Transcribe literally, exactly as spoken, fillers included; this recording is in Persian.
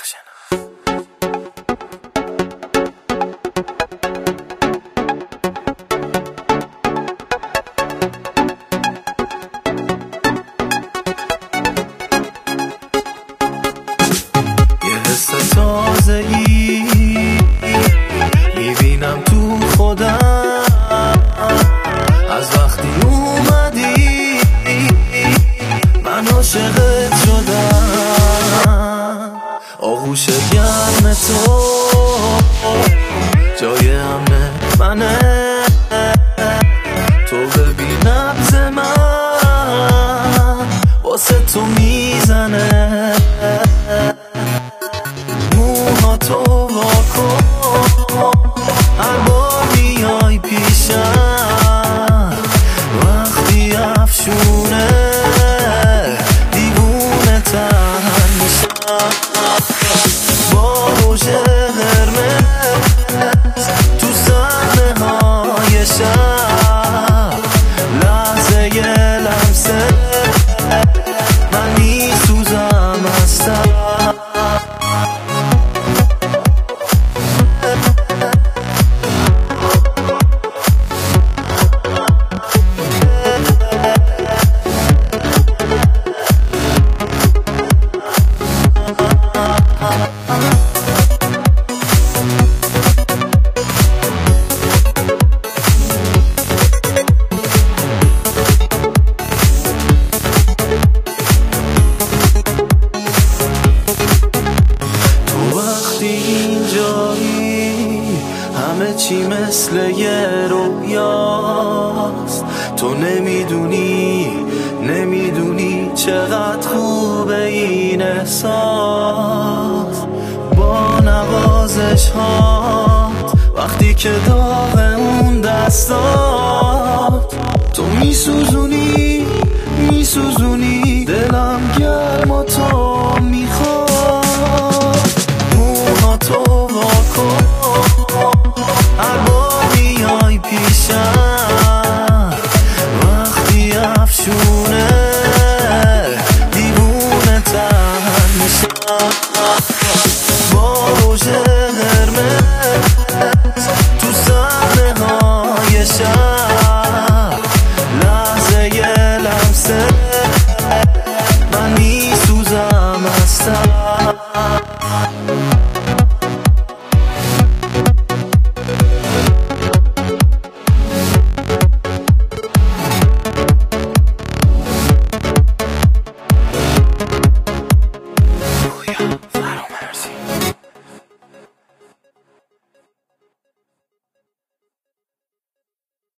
یه حس تازه ای میبینم تو خودم از وقتی اومدی من عاشقت شدم. آغوش گرم تو جای امن منه، تو ببین نبض من واسه تو میزنه. موها تو واکن هر بار میای پیشم، وقتی افشونه دیوونه تن میشم. با روژ قرمز تو صحنه های شب، لحظه ی لمسه من میسوزم از تب. اینجایی همه چی مثل یه رویاست، تو نمیدونی نمیدونی چقدر خوبه این احساس. با نوازش هات وقتی که داغ اون دستات، تو میسوزونی میسوزونی دلم گرم و تو